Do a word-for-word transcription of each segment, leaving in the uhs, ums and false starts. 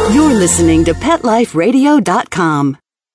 You're listening to Pet Life Radio dot com.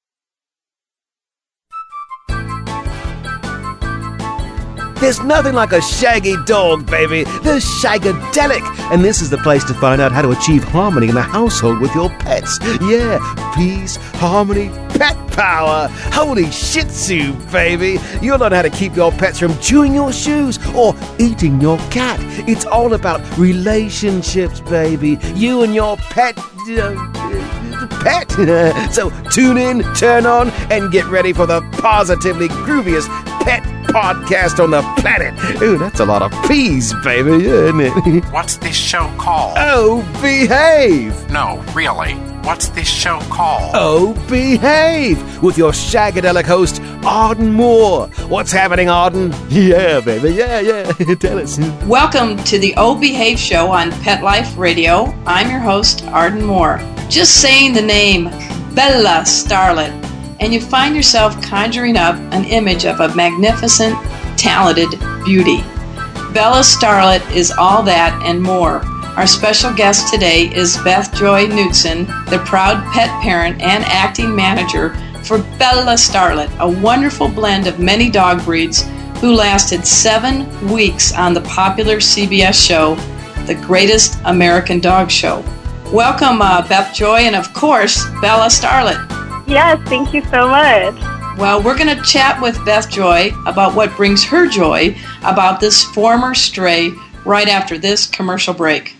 There's nothing like a shaggy dog, baby. The Shagadelic. And this is the place to find out how to achieve harmony in the household with your pets. Yeah, peace, harmony, pet power. Holy Shih Tzu, baby. You'll learn how to keep your pets from chewing your shoes or eating your cat. It's all about relationships, baby. You and your pet... Uh, pet. So tune in, turn on, and get ready for the positively grooviest pet podcast on the planet. Ooh, that's a lot of peas, baby, isn't it? What's this show called? Oh, behave! No, really. What's this show called? Oh, behave! With your Shagadelic host, Arden Moore. What's happening, Arden? Yeah, baby, yeah, yeah. Tell us. Welcome to the Oh Behave Show on Pet Life Radio. I'm your host, Arden Moore. Just saying the name, Bella Starlet, and you find yourself conjuring up an image of a magnificent, talented beauty. Bella Starlet is all that and more. Our special guest today is Beth Joy Knudsen, the proud pet parent and acting manager for Bella Starlet, a wonderful blend of many dog breeds who lasted seven weeks on the popular C B S show, The Greatest American Dog Show. Welcome, uh, Beth Joy, and of course, Bella Starlet. Yes, thank you so much. Well, we're going to chat with Beth Joy about what brings her joy about this former stray right after this commercial break.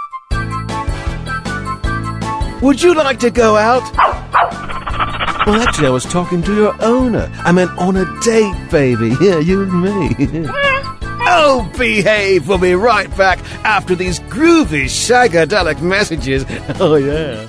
Would you like to go out? Well, actually, I was talking to your owner. I meant on a date, baby. Yeah, you and me. Oh, behave! We'll be right back after these groovy Shagadelic messages. Oh, yeah.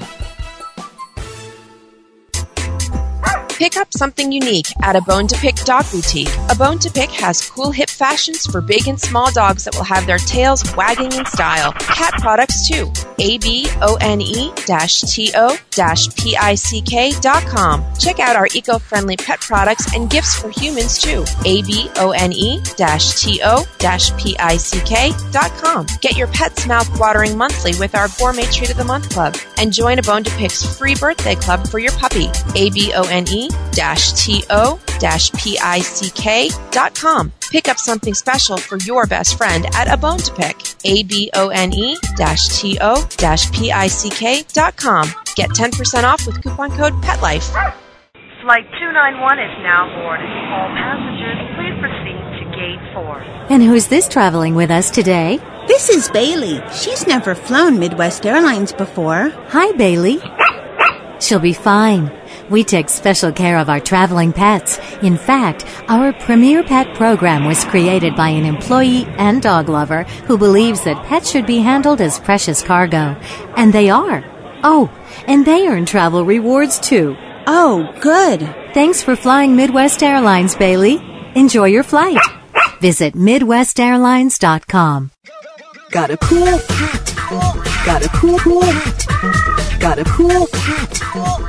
Pick up something unique at A Bone to Pick Dog Boutique. A Bone to Pick has cool hip fashions for big and small dogs that will have their tails wagging in style. Cat products too. A B O N E T O P I C K dot com. Check out our eco-friendly pet products and gifts for humans too. A B O N E T O P I C K dot com. Get your pet's mouth-watering monthly with our Gourmet Treat of the Month Club. And join A Bone to Pick's free birthday club for your puppy. A B O N E T O P I C K dot com. Pick up something special for your best friend at A Bone to Pick. A B O N E T O P I C K dot com. Get ten percent off with coupon code PETLIFE. Flight two ninety-one is now boarded. All passengers, please proceed to gate four. And who's this traveling with us today? This is Bailey. She's never flown Midwest Airlines before. Hi, Bailey. She'll be fine. We take special care of our traveling pets. In fact, our Premier Pet program was created by an employee and dog lover who believes that pets should be handled as precious cargo. And they are. Oh, and they earn travel rewards too. Oh, good. Thanks for flying Midwest Airlines, Bailey. Enjoy your flight. Visit Midwest Airlines dot com. Got a cool cat. Got a cool, cool cat. Got a cool cat.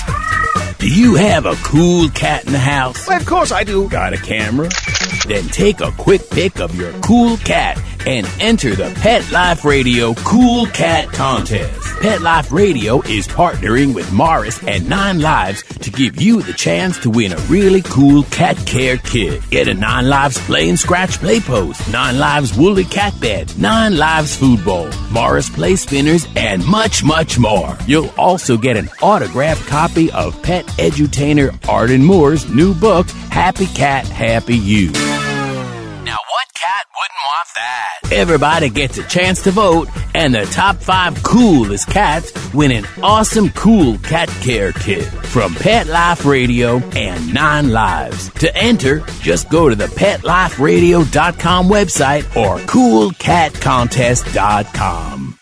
Do you have a cool cat in the house? Well, of course I do. Got a camera? Then take a quick pic of your cool cat and enter the Pet Life Radio Cool Cat Contest. Pet Life Radio is partnering with Morris and Nine Lives to give you the chance to win a really cool cat care kit. Get a Nine Lives Play and Scratch Play Post, Nine Lives Woolly Cat Bed, Nine Lives Food Bowl, Morris Play Spinners, and much, much more. You'll also get an autographed copy of Pet Edutainer Arden Moore's new book, Happy Cat, Happy You. Now, what cat wouldn't want that? Everybody gets a chance to vote, and the top five coolest cats win an awesome cool cat care kit from Pet Life Radio and Nine Lives. To enter, just go to the pet life radio dot com website or cool cat contest dot com.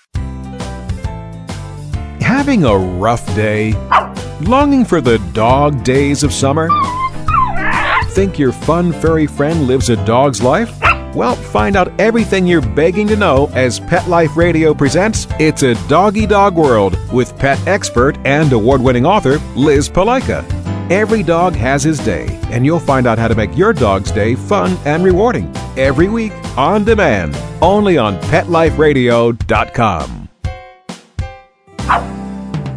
Having a rough day? Longing for the dog days of summer? Think your fun furry friend lives a dog's life? Well, find out everything you're begging to know as Pet Life Radio presents It's a Doggy Dog World with pet expert and award-winning author Liz Palaika. Every dog has his day, and you'll find out how to make your dog's day fun and rewarding every week on demand, only on pet life radio dot com.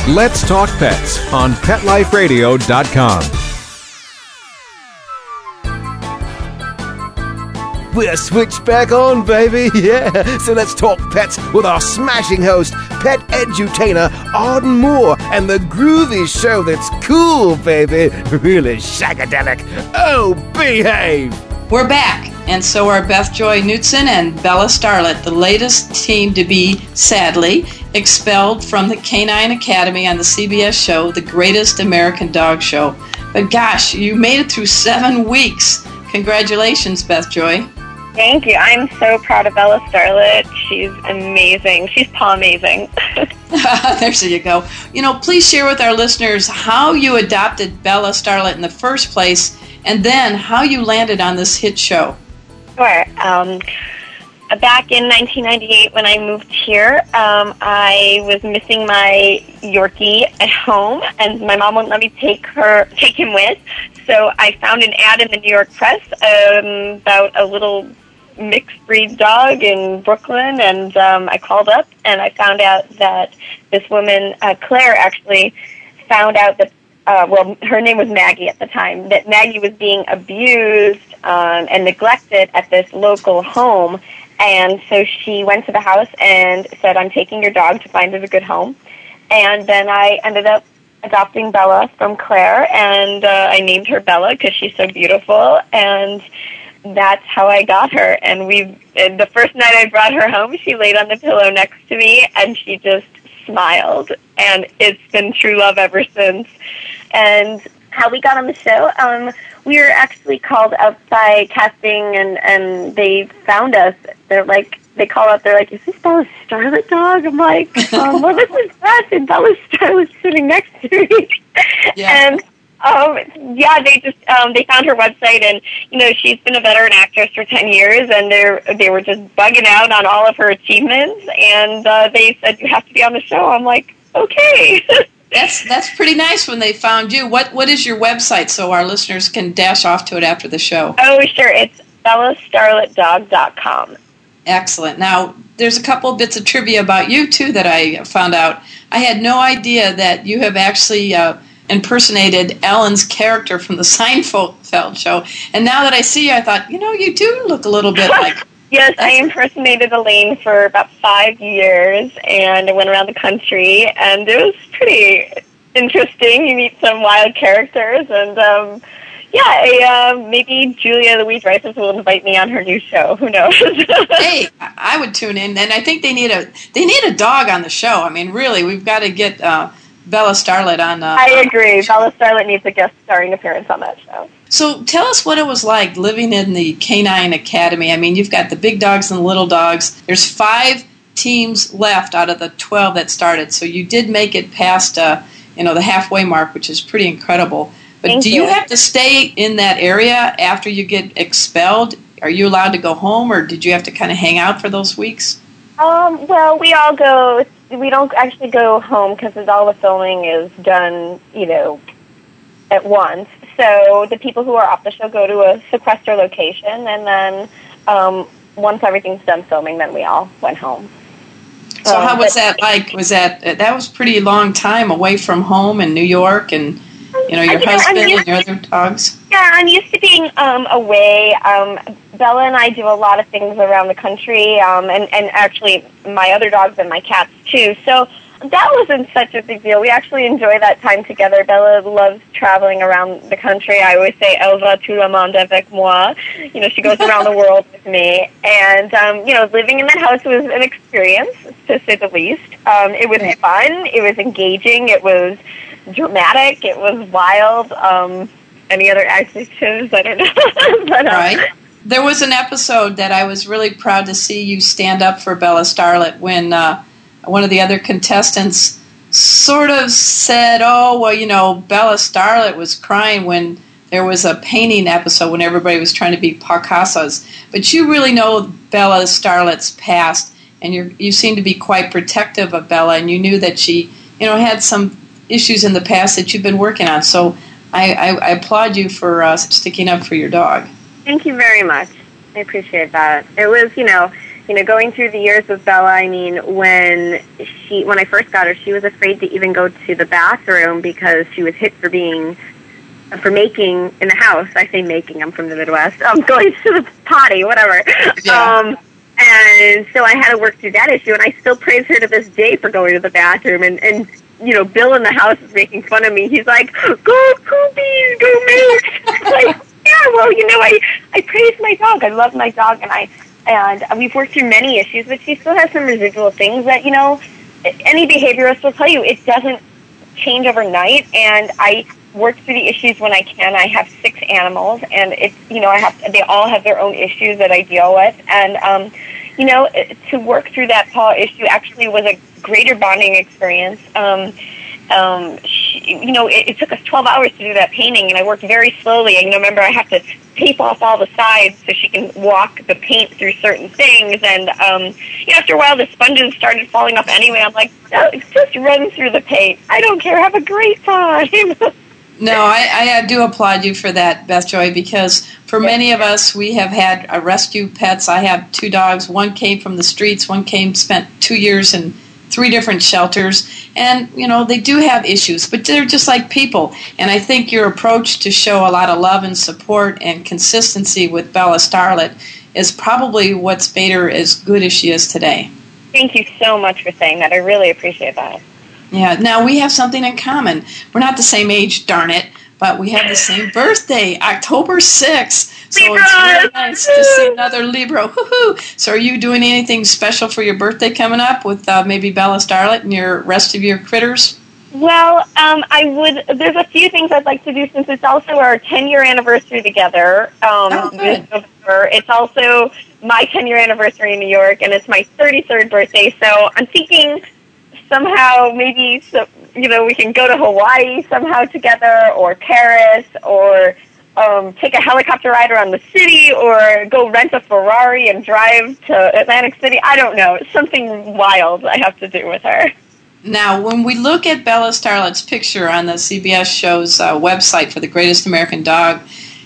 Let's Talk Pets on pet life radio dot com. We're switched back on, baby. Yeah. So let's talk pets with our smashing host, pet edutainer Arden Moore, and the groovy show that's cool, baby. Really shagadelic. Oh, behave. We're back, and so are Beth Joy Knutson and Bella Starlet, the latest team to be, sadly, expelled from the Canine Academy on the C B S show, The Greatest American Dog Show. But gosh, you made it through seven weeks. Congratulations, Beth Joy. Thank you. I'm so proud of Bella Starlet. She's amazing. She's paw amazing. There you go. You know, please share with our listeners how you adopted Bella Starlet in the first place, and then how you landed on this hit show. Sure. Um, back in nineteen ninety-eight, when I moved here, um, I was missing my Yorkie at home, and my mom wouldn't let me take her, take him with. So I found an ad in the New York Press um, about a little mixed breed dog in Brooklyn, and um, I called up, and I found out that this woman, uh, Claire, actually found out that, uh, well, her name was Maggie at the time, that Maggie was being abused um, and neglected at this local home, and so she went to the house and said, I'm taking your dog to find it a good home, and then I ended up adopting Bella from Claire, and uh, I named her Bella because she's so beautiful, and that's how I got her. And we, the first night I brought her home, she laid on the pillow next to me, and she just smiled, and it's been true love ever since. And how we got on the show, um, we were actually called out by casting, and, and they found us. They're like, they call up, they're like, is this Bella Starlet dog? I'm like, um, well, this is us, and Bella Starlet's sitting next to me. Yeah. And Um, yeah, they just um, they found her website, and you know she's been a veteran actress for ten years, and they they were just bugging out on all of her achievements, and uh, they said you have to be on the show. I'm like, okay. That's that's pretty nice when they found you. What what is your website so our listeners can dash off to it after the show? Oh, sure, it's bella starlet dog dot com. Excellent. Now, there's a couple of bits of trivia about you too that I found out. I had no idea that you have actually Uh, impersonated Ellen's character from the Seinfeld show. And now that I see you, I thought, you know, you do look a little bit like... Yes, I impersonated Elaine for about five years, and I went around the country, and it was pretty interesting. You meet some wild characters, and um, yeah, I, uh, maybe Julia Louis-Dreyfus will invite me on her new show. Who knows? Hey, I would tune in, and I think they need a they need a dog on the show. I mean, really, we've got to get... Uh, Bella Starlet on... Uh, I agree. Bella Starlet needs a guest starring appearance on that show. So tell us what it was like living in the Canine Academy. I mean, you've got the big dogs and the little dogs. There's five teams left out of the twelve that started. So you did make it past uh, you know, the halfway mark, which is pretty incredible. But Thank do you. you have to stay in that area after you get expelled? Are you allowed to go home, or did you have to kind of hang out for those weeks? Um, well, we all go... We don't actually go home because all the filming is done, you know, at once. So the people who are off the show go to a sequester location, and then um, once everything's done filming, then we all went home. So um, how was but, that like? Was that uh, that was a pretty long time away from home in New York, and you know your you know, husband I'm and your other dogs? Yeah, I'm used to being um, away. Um, Bella and I do a lot of things around the country, um, and, and actually my other dogs and my cats too. So that wasn't such a big deal. We actually enjoy that time together. Bella loves traveling around the country. I always say, Elle va tout le monde avec moi. You know, she goes around the world with me. And, um, you know, living in that house was an experience, to say the least. Um, it was fun. It was engaging. It was dramatic. It was wild. Um, any other adjectives? I don't know. but, um, right. There was an episode that I was really proud to see you stand up for Bella Starlet when uh, one of the other contestants sort of said, oh, well, you know, Bella Starlet was crying when there was a painting episode when everybody was trying to be Picasso's. But you really know Bella Starlet's past, and you you seem to be quite protective of Bella, and you knew that she, you know, had some issues in the past that you've been working on. So I, I, I applaud you for uh, sticking up for your dog. Thank you very much. I appreciate that. It was, you know, you know, going through the years with Bella, I mean, when she, when I first got her, she was afraid to even go to the bathroom because she was hit for being, for making in the house. I say making, I'm from the Midwest. I'm going to the potty, whatever. Yeah. Um, and so I had to work through that issue, and I still praise her to this day for going to the bathroom. And, and you know, Bill in the house is making fun of me. He's like, go poopies, go make. Like, yeah, well, you know, I, I praise my dog. I love my dog, and I and we've worked through many issues, but she still has some residual things that, you know, any behaviorist will tell you, it doesn't change overnight, and I work through the issues when I can. I have six animals, and it's, you know, I have, they all have their own issues that I deal with, and, um, you know, to work through that paw issue actually was a greater bonding experience. Um, um, she, you know, it, it took us twelve hours to do that painting, and I worked very slowly. And, you know, remember, I have to tape off all the sides so she can walk the paint through certain things. And, um, you know, after a while, the sponges started falling off anyway. I'm like, no, just run through the paint. I don't care. Have a great time. No, I, I do applaud you for that, Beth Joy, because for many of us, we have had uh, rescue pets. I have two dogs. One came from the streets. One came, spent two years in three different shelters. And, you know, they do have issues, but they're just like people. And I think your approach to show a lot of love and support and consistency with Bella Starlet is probably what's made her as good as she is today. Thank you so much for saying that. I really appreciate that. Yeah, now we have something in common. We're not the same age, darn it, but we have the same birthday, October sixth. So Libra! It's really nice to see another Libra. Woohoo! So are you doing anything special for your birthday coming up with uh, maybe Bella Starlet and your rest of your critters? Well, um, I would. There's a few things I'd like to do since it's also our ten-year anniversary together. Um, oh, good. It's also my ten-year anniversary in New York, and it's my thirty-third birthday. So I'm thinking somehow maybe, so, you know, we can go to Hawaii somehow together, or Paris, or um, take a helicopter ride around the city, or go rent a Ferrari and drive to Atlantic City. I don't know. It's something wild I have to do with her. Now, when we look at Bella Starlet's picture on the C B S show's uh, website for The Greatest American Dog,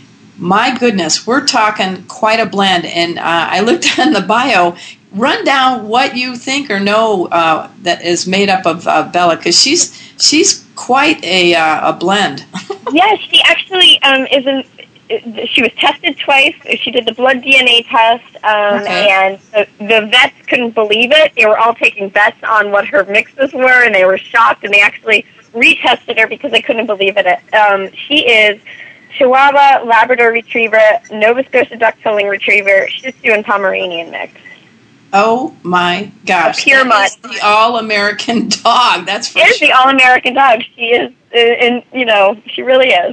my goodness, we're talking quite a blend. And uh, I looked on the bio. Run down what you think or know uh, that is made up of uh, Bella, because she's she's quite a uh, a blend. Yes, she actually um, is. An, she was tested twice. She did the blood D N A test, um, okay. and the, the vets couldn't believe it. They were all taking bets on what her mixes were, and they were shocked. And they actually retested her because they couldn't believe it. Um, she is Chihuahua, Labrador Retriever, Nova Scotia Duck-Tilling Retriever, Shih Tzu, and Pomeranian mix. Oh my gosh! A pure mutt. The all-American dog. That's for She is sure. the all-American dog. She is, uh, and you know, she really is.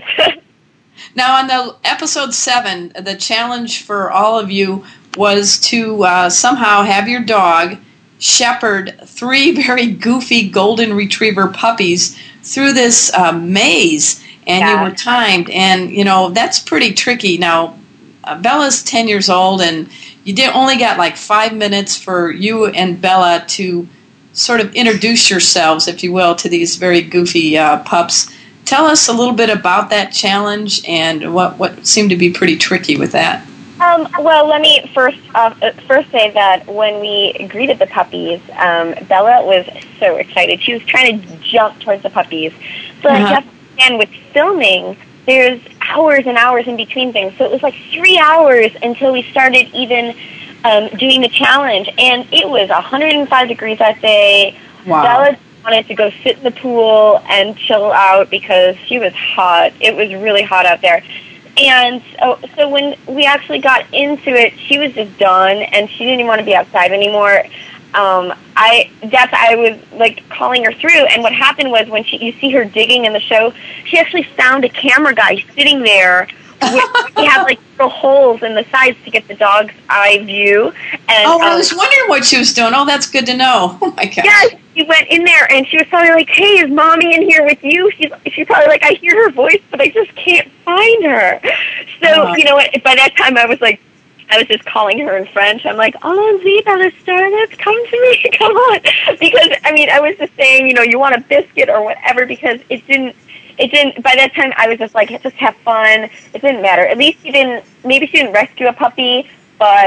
Now, on the episode seven, the challenge for all of you was to uh, somehow have your dog shepherd three very goofy golden retriever puppies through this uh, maze, and Yeah. you were timed. And you know that's pretty tricky. Now, uh, Bella's ten years old, and you did only got like five minutes for you and Bella to sort of introduce yourselves, if you will, to these very goofy uh, pups. Tell us a little bit about that challenge and what, what seemed to be pretty tricky with that. Um, well, let me first uh, first say that when we greeted the puppies, um, Bella was so excited. She was trying to jump towards the puppies. But Uh-huh. just again, with filming, there's hours and hours in between things. So it was like three hours until we started even um, doing the challenge. And it was one hundred five degrees that day. Wow. Bella wanted to go sit in the pool and chill out because she was hot. It was really hot out there. And so, so when we actually got into it, she was just done, and she didn't even want to be outside anymore. Um, I that's I was like calling her through, and what happened was when she you see her digging in the show, she actually found a camera guy sitting there. With, he had like little holes in the sides to get the dog's eye view. And Oh, I um, was wondering what she was doing. Oh, that's good to know. Oh my gosh. yes, she went in there, and she was probably like, "Hey, is Mommy in here with you?" She's she's probably like, "I hear her voice, but I just can't find her." So Uh-huh. you know what? By that time, I was like, I was just calling her in French. I'm like, "Allons-y, Bella Starlet, come to me, come on," because I mean, I was just saying, you know, you want a biscuit or whatever, because it didn't. It didn't. By that time, I was just like, just have fun. It didn't matter. At least she didn't. Maybe she didn't rescue a puppy, but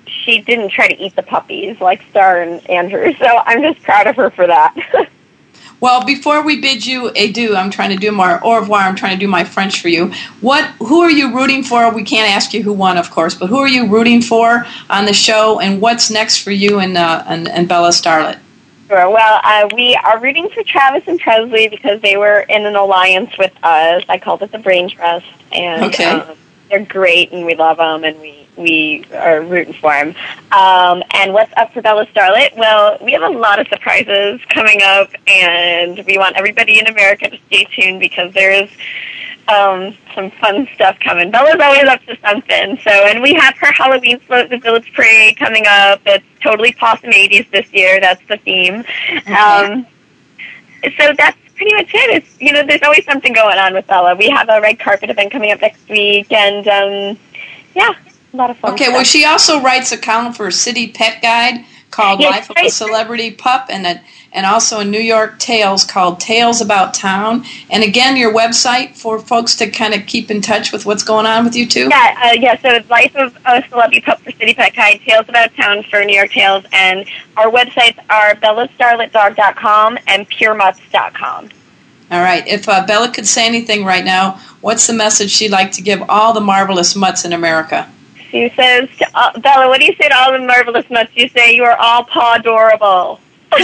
she didn't try to eat the puppies like Star and Andrew. So I'm just proud of her for that. Well, before we bid you adieu, I'm trying to do my au revoir. I'm trying to do my French for you. What? Who are you rooting for? We can't ask you who won, of course, but who are you rooting for on the show, and what's next for you and uh, and, and Bella Starlet? Sure. Well, uh, we are rooting for Travis and Presley because they were in an alliance with us. I called it the Brain Trust, and okay. um, they're great, and we love them, and we. We are rooting for him. Um, and what's up for Bella Starlet? Well, we have a lot of surprises coming up, and we want everybody in America to stay tuned because there's um, some fun stuff coming. Bella's always up to something. So, and we have her Halloween float in the Village Parade coming up. It's totally Possum eighties this year. That's the theme. Okay. Um, so that's pretty much it. It's, you know, there's always something going on with Bella. We have a red carpet event coming up next week, and um, yeah. A lot of fun okay, stuff. well, she also writes a column for City Pet Guide called Yes, Life of a Celebrity Pup, and a, and also a New York Tales called Tales About Town. And again, your website for folks to kind of keep in touch with what's going on with you, too? Yeah, uh, yeah. So it's Life of a Celebrity Pup for City Pet Guide, Tales About Town for New York Tales, and our websites are bella starlet dog dot com and pure mutts dot com. All right. If uh, Bella could say anything right now, what's the message she'd like to give all the marvelous mutts in America? She says, to, uh, Bella, what do you say to all the marvelous mutts? You say you are all paw-dorable.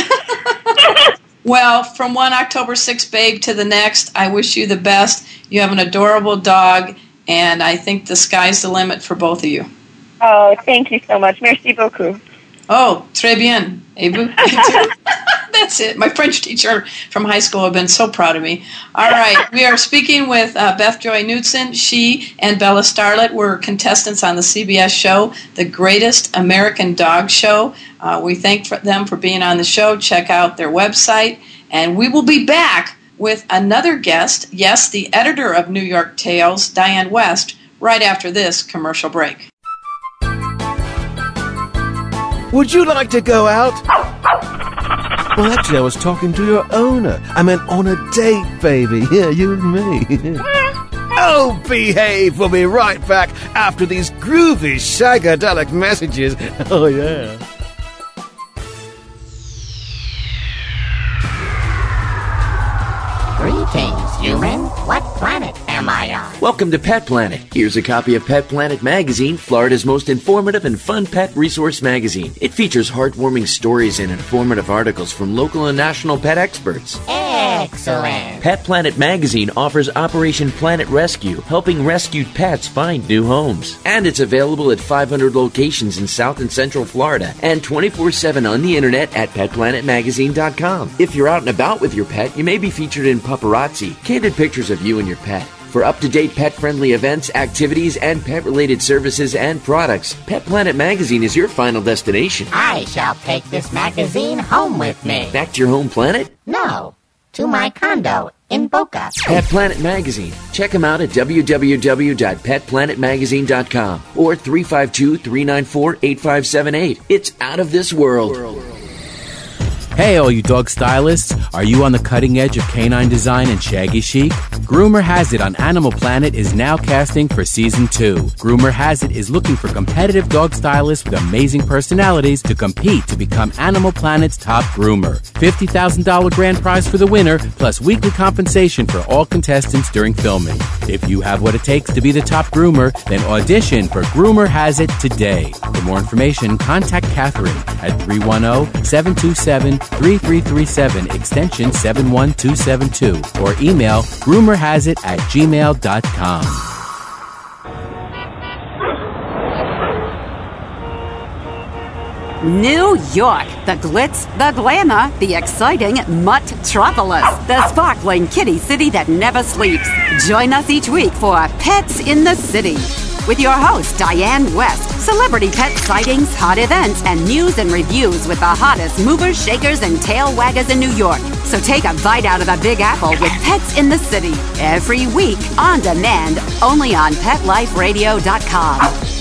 Well, from one October sixth babe to the next, I wish you the best. You have an adorable dog, and I think the sky's the limit for both of you. Oh, thank you so much. Merci beaucoup. Oh, très bien. Et vous? That's it. My French teacher from high school have been so proud of me. All right. We are speaking with uh, Beth Joy Knudsen. She and Bella Starlet were contestants on the C B S show, The Greatest American Dog Show. Uh, we thank for them for being on the show. Check out their website. And we will be back with another guest, yes, the editor of New York Tales, Diane West, right after this commercial break. Would you like to go out? Well, actually, I was talking to your owner. I meant on a date, baby. Yeah, you and me. Oh, behave. We'll be right back after these groovy, shagadelic messages. Oh, yeah. Greetings, human. What planet am I on? Welcome to Pet Planet. Here's a copy of Pet Planet Magazine, Florida's most informative and fun pet resource magazine. It features heartwarming stories and informative articles from local and national pet experts. Excellent. Pet Planet Magazine offers Operation Planet Rescue, helping rescued pets find new homes. And it's available at five hundred locations in South and Central Florida and twenty-four seven on the internet at pet planet magazine dot com. If you're out and about with your pet, you may be featured in paparazzi, candid pictures of you and your pet. For up-to-date pet-friendly events, activities, and pet-related services and products, Pet Planet Magazine is your final destination. I shall take this magazine home with me. Back to your home planet? No, to my condo in Boca. Pet Planet Magazine. Check them out at w w w dot pet planet magazine dot com or three five two, three nine four, eight five seven eight. It's out of this world. Hey, all you dog stylists. Are you on the cutting edge of canine design and shaggy chic? Groomer Has It on Animal Planet is now casting for Season two. Groomer Has It is looking for competitive dog stylists with amazing personalities to compete to become Animal Planet's top groomer. fifty thousand dollars grand prize for the winner, plus weekly compensation for all contestants during filming. If you have what it takes to be the top groomer, then audition for Groomer Has It today. For more information, contact Catherine at three one zero, seven two seven, three three three seven, extension seven one two seven two, or email groomerhasit at gmail dot com. New York, the glitz, the glamour, the exciting Muttropolis, the sparkling kitty city that never sleeps. Join us each week for Pets in the City with your host, Diane West. Celebrity pet sightings, hot events, and news and reviews with the hottest movers, shakers, and tail waggers in New York. So take a bite out of the Big Apple with Pets in the City every week on demand, only on pet life radio dot com.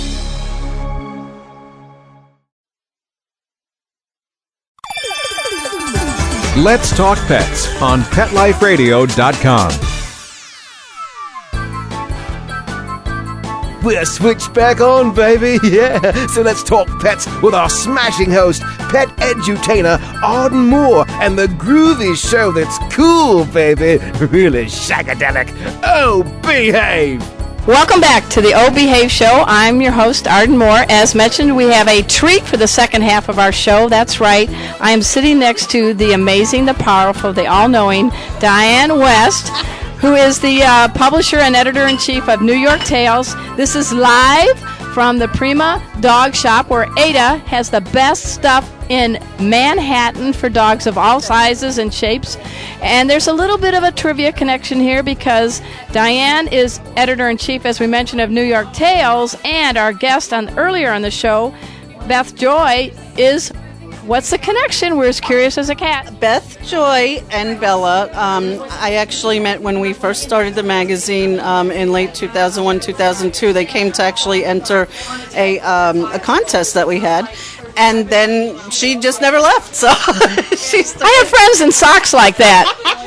Let's Talk Pets on pet life radio dot com. we're switched back on, baby. Yeah, so let's talk pets with our smashing host, pet edutainer Arden Moore, and the groovy show that's cool, baby. Really shagadelic. Oh, behave! Welcome back to the Oh Behave Show. I'm your host, Arden Moore. As mentioned, we have a treat for the second half of our show. That's right. I am sitting next to the amazing, the powerful, the all-knowing Diane West, who is the uh, publisher and editor-in-chief of New York Tales. This is live from the Prima Dog Shop, where Ada has the best stuff in Manhattan for dogs of all sizes and shapes. And there's a little bit of a trivia connection here because Diane is editor-in-chief, as we mentioned, of New York Tales, and our guest on earlier on the show, Beth Joy, is... What's the connection? We're as curious as a cat. Beth Joy and Bella, um, I actually met when we first started the magazine um, in late two thousand one, two thousand two. They came to actually enter a, um, a contest that we had. And then she just never left. So she's. I have friends in socks like that.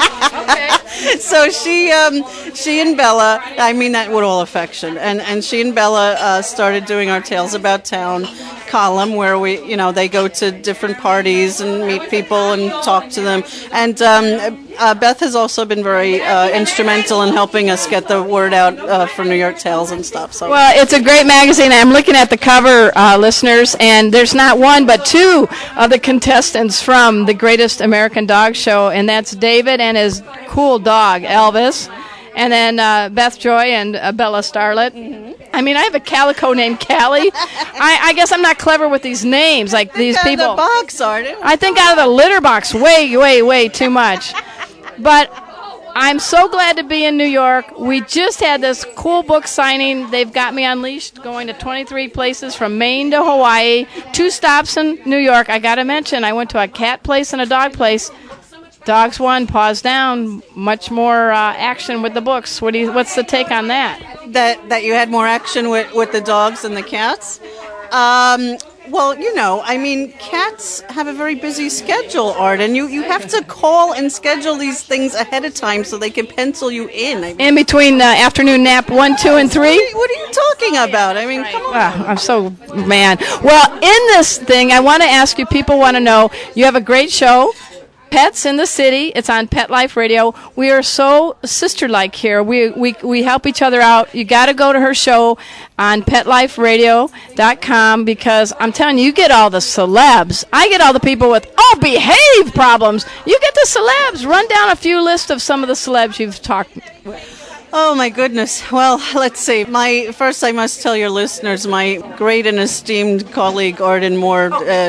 Okay. So she, um, she and Bella, I mean that with all affection, and and she and Bella uh, started doing our Tales About Town column, where we, you know, they go to different parties and meet people and talk to them. And um, uh, Beth has also been very uh, instrumental in helping us get the word out uh, for New York Tales and stuff. So well, it's a great magazine. I'm looking at the cover, uh, listeners, and there's not one but two of the contestants from the Greatest American Dog Show, and that's David and his cool dog Elvis, and then uh, Beth Joy and uh, Bella Starlet. Mm-hmm. I mean, I have a calico named Callie. I, I guess I'm not clever with these names, like these Think people. out of the box, Arden. I think out of the litter box way, way, way too much. But I'm so glad to be in New York. We just had this cool book signing. They've got me unleashed, going to twenty-three places from Maine to Hawaii, two stops in New York. I got to mention, I went to a cat place and a dog place. Dogs won, paws down. Much more uh, action with the books. What do you, what's the take on that? That that you had more action with, with the dogs than the cats? Um, well, you know, I mean, cats have a very busy schedule, Arden. You you have to call and schedule these things ahead of time so they can pencil you in. I mean, in between uh, afternoon nap one, two, and three? What are, you, what are you talking about? I mean, come on. Wow, I'm so, man. Well, in this thing, I want to ask you, people want to know, you have a great show, Pets in the City. It's on Pet Life Radio. We are so sister-like here. We we we help each other out. You got to go to her show on pet life radio dot com because I'm telling you, you get all the celebs. I get all the people with oh behave problems. You get the celebs. Run down a few lists of some of the celebs you've talked with. Oh, my goodness. Well, let's see. My First, I must tell your listeners, my great and esteemed colleague, Arden Moore, uh,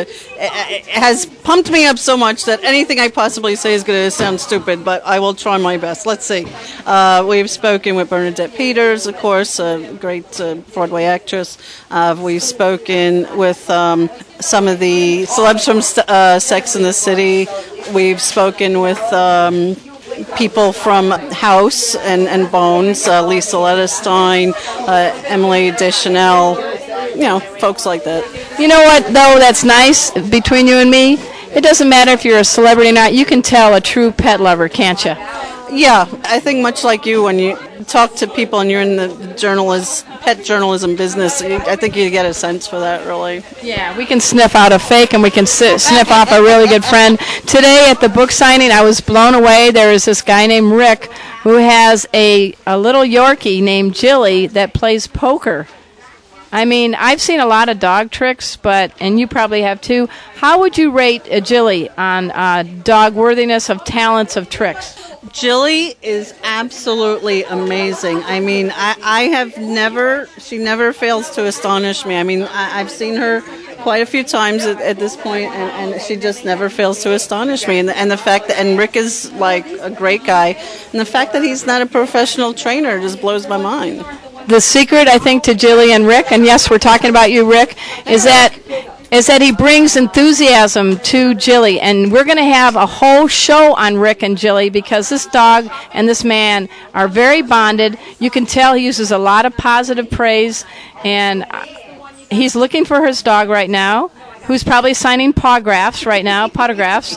has pumped me up so much that anything I possibly say is going to sound stupid, but I will try my best. Let's see. Uh, we've spoken with Bernadette Peters, of course, a great uh, Broadway actress. Uh, we've spoken with um, some of the celebs from uh, Sex and the City. We've spoken with... Um, people from House and, and Bones, uh, Lisa Lettestein, uh, Emily Deschanel, you know, folks like that. You know what, though, that's nice between you and me? It doesn't matter if you're a celebrity or not. You can tell a true pet lover, can't you? Yeah, I think much like you, when you talk to people and you're in the journalist, pet journalism business, I think you get a sense for that, really. Yeah, we can sniff out a fake and we can si- sniff off a really good friend. Today at the book signing, I was blown away. There is this guy named Rick who has a, a little Yorkie named Jilly that plays poker. I mean, I've seen a lot of dog tricks, but, and you probably have too. How would you rate a Jilly on uh, dog worthiness of talents of tricks? Jilly is absolutely amazing. I mean, I, I have never, she never fails to astonish me. I mean, I, I've seen her quite a few times at, at this point, and, and she just never fails to astonish me. And the, and the fact that, and Rick is like a great guy, and the fact that he's not a professional trainer just blows my mind. The secret, I think, to Jilly and Rick, and yes, we're talking about you, Rick, is that is that he brings enthusiasm to Jilly. And we're going to have a whole show on Rick and Jilly because this dog and this man are very bonded. You can tell he uses a lot of positive praise, and he's looking for his dog right now, who's probably signing pawgraphs right now, pawgraphs.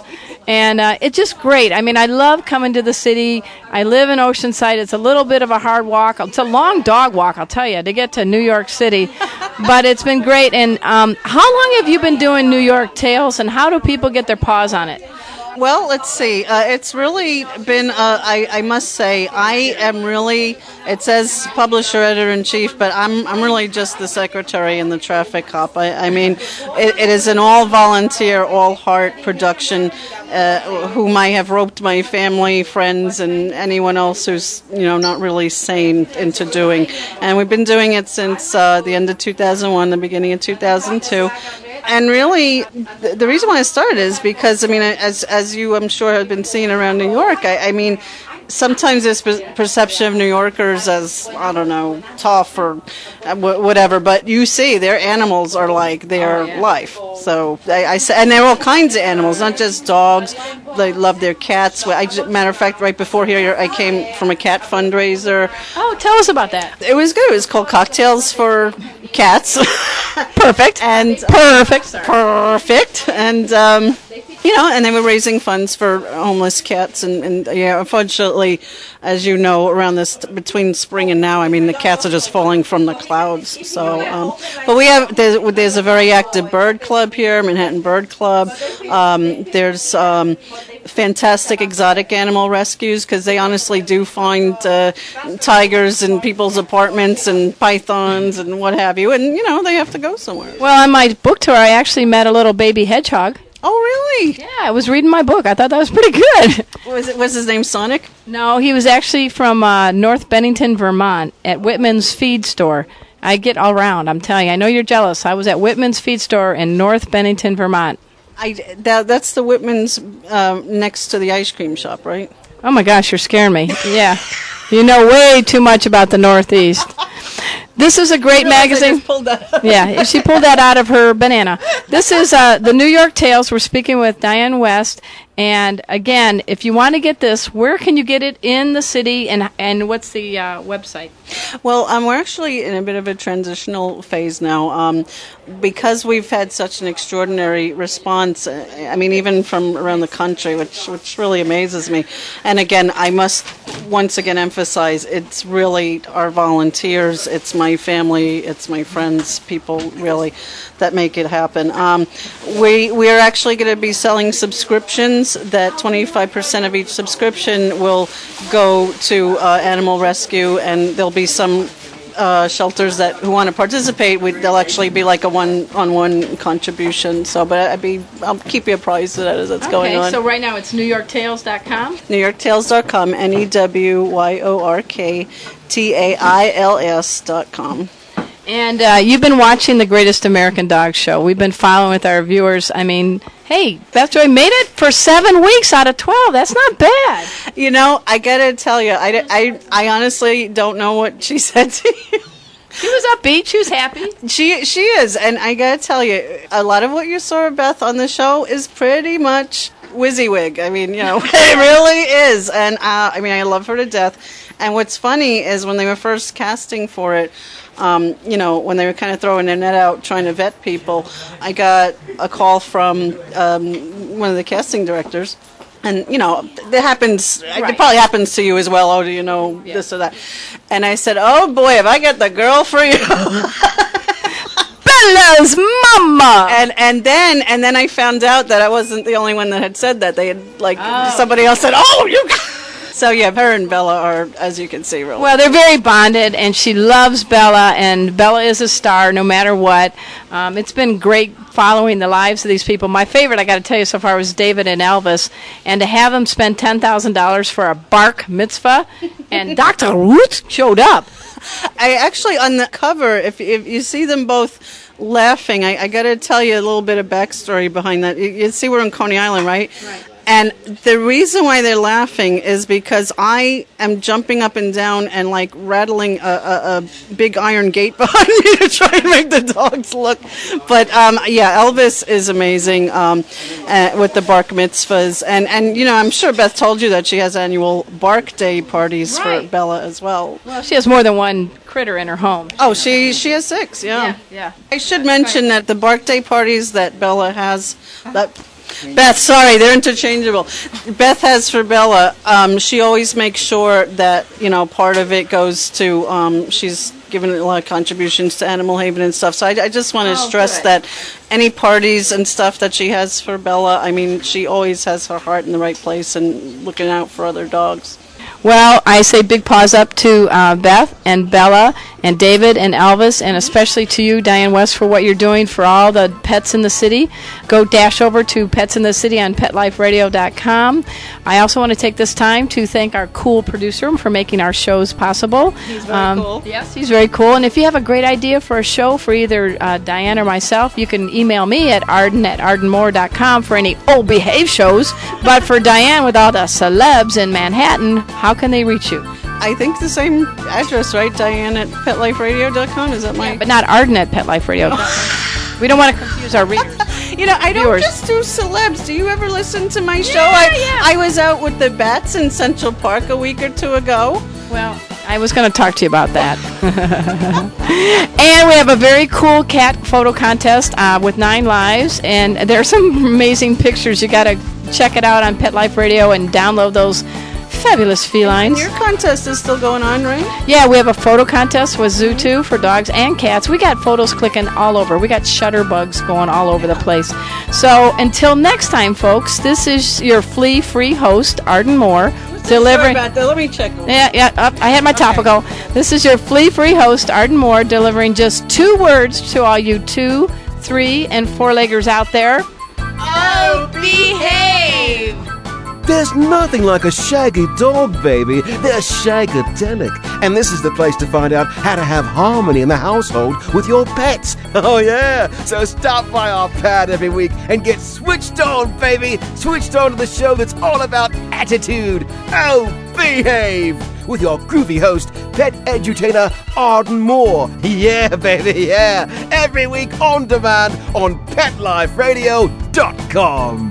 And uh, it's just great. I mean, I love coming to the city. I live in Oceanside. It's a little bit of a hard walk. It's a long dog walk, I'll tell you, to get to New York City. But it's been great. And um, how long have you been doing New York Tales, and how do people get their paws on it? Well, let's see. Uh, it's really been, uh, I, I must say, I am really, it says publisher, editor-in-chief, but I'm I'm really just the secretary and the traffic cop. I, I mean, it, it is an all-volunteer, all-heart production, uh, whom I have roped my family, friends, and anyone else who's, you know, not really sane into doing. And we've been doing it since uh, the end of two thousand one, the beginning of two thousand two. And really, the, the reason why I started is because, I mean, as as you, I'm sure, have been seeing around New York, I, I mean, sometimes this per- perception of New Yorkers as, I don't know, tough or w- whatever, but you see their animals are like their oh, yeah. life. So I, I say, and they're all kinds of animals, not just dogs. They love their cats. I, matter of fact, right before here, I came from a cat fundraiser. Oh, tell us about that. It was good. It was called Cocktails for Cats. Perfect. And perfect. Sorry. Perfect. And um, you know, and they were raising funds for homeless cats, and, and yeah, unfortunately, as you know, around this between spring and now, I mean, the cats are just falling from the clouds. So, um, but we have there's, there's a very active bird club here, Manhattan Bird Club. Um, there's um, fantastic exotic animal rescues because they honestly do find uh, tigers in people's apartments and pythons and what have you, and you know they have to go somewhere. Well, on my book tour, I actually met a little baby hedgehog. Oh, really? Yeah, I was reading my book. I thought that was pretty good. Was it? Was his name Sonic? No, he was actually from uh, North Bennington, Vermont, at Whitman's Feed Store. I get all around, I'm telling you. I know you're jealous. I was at Whitman's Feed Store in North Bennington, Vermont. I, that, that's the Whitman's uh, next to the ice cream shop, right? Oh, my gosh, you're scaring me. Yeah. You know way too much about the Northeast. This is a great magazine. Yeah, she pulled that out of her banana. This is uh, the New York Tales. We're speaking with Diane West. And again, if you want to get this, where can you get it in the city, and and what's the uh, website? Well, um, we're actually in a bit of a transitional phase now um, because we've had such an extraordinary response. I mean, even from around the country, which which really amazes me. And again, I must once again emphasize, it's really our volunteers, it's my family, it's my friends, people really that make it happen. Um, we we are actually going to be selling subscriptions. That twenty-five percent of each subscription will go to uh, animal rescue, and there'll be some uh, shelters that who want to participate. We, they'll actually be like a one-on-one contribution. So, but I'd be, I'll keep you apprised of that as it's okay, going on. Okay, so right now it's new york tales dot com? new york tales dot com, N E W Y O R K T A I L S dot com. And uh, you've been watching the Greatest American Dog Show. We've been following with our viewers. I mean, hey, Beth Joy made it for seven weeks out of twelve. That's not bad. You know, I got to tell you, I, I, I honestly don't know what she said to you. She was upbeat. She was happy. She she is. And I got to tell you, a lot of what you saw of Beth on the show is pretty much WYSIWYG. I mean, you know, it really is. And, uh, I mean, I love her to death. And what's funny is when they were first casting for it, Um, you know, when they were kind of throwing their net out trying to vet people, I got a call from um, one of the casting directors. And, you know, that happens, right. It probably happens to you as well. Oh, do you know yeah. this or that? And I said, oh, boy, have I got the girl for you. Bella's mama. And and then and then I found out that I wasn't the only one that had said that. They had, like, oh. somebody else said, oh, you So, yeah, her and Bella are, as you can see, really. Well, they're very bonded, and she loves Bella, and Bella is a star no matter what. Um, it's been great following the lives of these people. My favorite, I got to tell you so far, was David and Elvis, and to have them spend ten thousand dollars for a bark mitzvah, and Doctor Ruth showed up. I actually, on the cover, if if you see them both laughing, I, I got to tell you a little bit of backstory behind that. You, you see we're in Coney Island, right? Right. And the reason why they're laughing is because I am jumping up and down and, like, rattling a, a, a big iron gate behind me to try and make the dogs look. But, um, yeah, Elvis is amazing um, uh, with the bark mitzvahs. And, and, you know, I'm sure Beth told you that she has annual bark day parties right. for Bella as well. Well, she has more than one critter in her home. Oh, she she has six, yeah. Yeah, yeah. I should mention that the bark day parties that Bella has... that. Beth, sorry, they're interchangeable. Beth has for Bella. Um, she always makes sure that, you know, part of it goes to, um, she's given a lot of contributions to Animal Haven and stuff. So I, I just want to Oh, stress good. that any parties and stuff that she has for Bella, I mean, she always has her heart in the right place and looking out for other dogs. Well, I say big paws up to uh, Beth and Bella and David and Elvis, and especially to you, Diane West, for what you're doing for all the pets in the city. Go dash over to Pets in the City on pet life radio dot com. I also want to take this time to thank our cool producer for making our shows possible. He's very cool. Yes, he's very cool. And if you have a great idea for a show for either uh, Diane or myself, you can email me at arden at arden moore dot com for any old behave shows. But for Diane, with all the celebs in Manhattan, how can they reach you? I think the same address, right? Diane at pet life radio dot com. Is that my... Yeah, but not Arden at pet life radio dot com. We don't want to confuse our readers. You know, I don't Viewers. just do celebs. Do you ever listen to my show? Yeah, I, yeah. I was out with the bats in Central Park a week or two ago. Well, I was going to talk to you about that. And we have a very cool cat photo contest uh, with nine lives, and there are some amazing pictures. You got to check it out on Pet Life Radio and download those fabulous felines. Your contest is still going on, right? Yeah, we have a photo contest with Zoo two for dogs and cats. We got photos clicking all over. We got shutterbugs going all over the place. So until next time, folks, this is your flea-free host, Arden Moore. Delivering. Sorry about that. Let me check. Yeah, yeah. Up. I had my topical. This is your flea-free host, Arden Moore, delivering just two words to all you two, three, and four-leggers out there. Oh, behave! There's nothing like a shaggy dog, baby. They're shagadelic. And this is the place to find out how to have harmony in the household with your pets. Oh, yeah. So stop by our pad every week and get switched on, baby. Switched on to the show that's all about attitude. Oh, behave. With your groovy host, pet edutainer Arden Moore. Yeah, baby, yeah. Every week on demand on pet life radio dot com.